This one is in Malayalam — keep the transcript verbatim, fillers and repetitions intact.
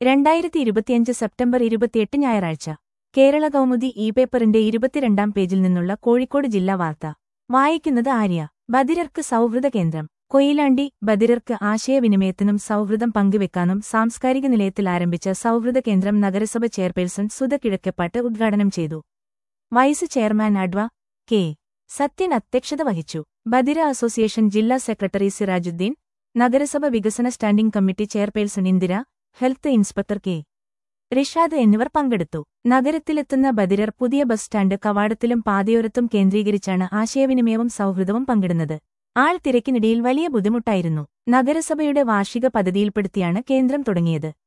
രണ്ടായിരത്തി ഇരുപത്തിയഞ്ച് സെപ്റ്റംബർ ഇരുപത്തിയെട്ട് ഞായറാഴ്ച കേരള കൗമുദി ഇ പേപ്പറിന്റെ ഇരുപത്തിരണ്ടാം പേജിൽ നിന്നുള്ള കോഴിക്കോട് ജില്ലാ വാർത്ത വായിക്കുന്നത് ആര്യ. ബധിരർക്ക് സൗഹൃദ കേന്ദ്രം കൊയിലാണ്ടി. ബധിരർക്ക് ആശയവിനിമയത്തിനും സൗഹൃദം പങ്കുവെക്കാനും സാംസ്കാരിക നിലയത്തിൽ ആരംഭിച്ച സൗഹൃദ കേന്ദ്രം നഗരസഭ ചെയർപേഴ്സൺ സുധ കിഴക്കെപ്പാട്ട് ഉദ്ഘാടനം ചെയ്തു. വൈസ് ചെയർമാൻ അഡ്വ. കെ. സത്യൻ അധ്യക്ഷത വഹിച്ചു. ബധിര അസോസിയേഷൻ ജില്ലാ സെക്രട്ടറി സിറാജുദ്ദീൻ, നഗരസഭ വികസന standing committee chairperson Indira, health inspector K. Rishad എന്നിവർ പങ്കെടുത്തു. നഗരത്തിലെത്തുന്ന ബധിരർ പുതിയ ബസ് സ്റ്റാൻഡ് കവാടത്തിലും പാതയോരത്തും കേന്ദ്രീകരിച്ചാണ് ആശയവിനിമയവും സൗഹൃദവും പങ്കിടുന്നത്. ആൾ തിരക്കിനിടയിൽ വലിയ ബുദ്ധിമുട്ടായിരുന്നു. നഗരസഭയുടെ വാർഷിക പദ്ധതിയിൽപ്പെടുത്തിയാണ് കേന്ദ്രം തുടങ്ങിയത്.